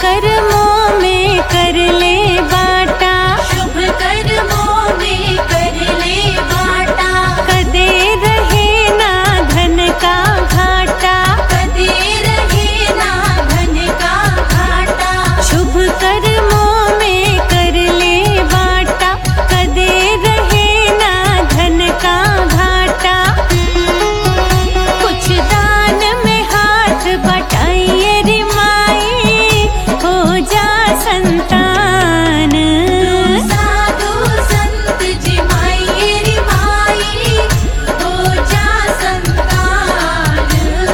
कर्मों में कर ले बाटा, शुभ कर्मों में कर ले बाटा। कदे रहे ना धन का घाटा, कदे रहे ना धन का घाटा। शुभ कर्मों में कर ले बाटा, कदे रहे ना धन का घाटा। कुछ दान में हाथ बटाइए रे माई, हो जा संतान। साधु संत जिमाई रे माई, हो जा संतान।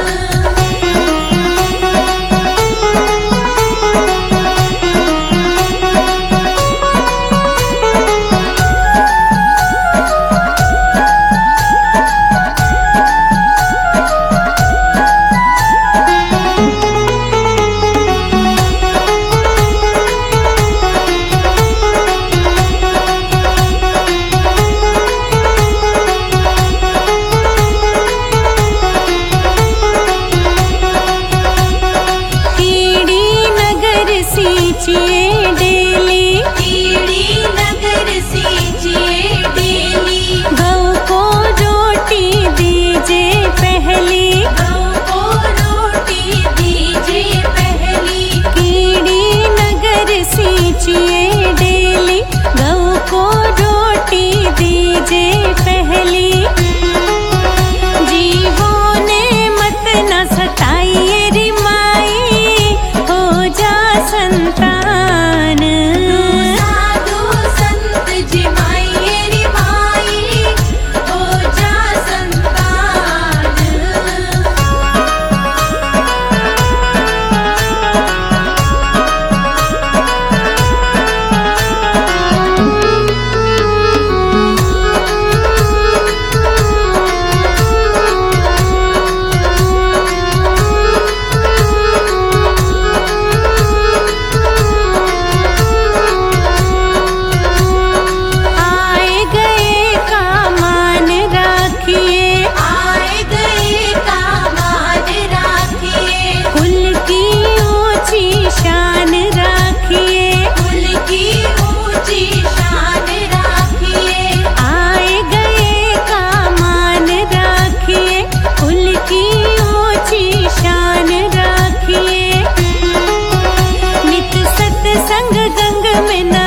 कीड़ी नगर सींचिए डेली, कीड़ी नगर सींचिए डेली। गौ को रोटी दीजिए पहली, गौ को रोटी दीजिए पहली। कीड़ी नगर सींचिए डेली, गौ को रोटी दीजिए पहली। जीवों ने मत न सताइए रे माई, हो जा संतान। साधु संत जिमाई रे माई, हो जा संतान। आए गए का मान राखिए, आए गए का मान राखिए। कुल की ऊंची शान राखिए। कुल की ऊंची शान राखिए। आए गए का मान राखिए, कुल की ऊंची शान राखिए। नित सत्संग गंग में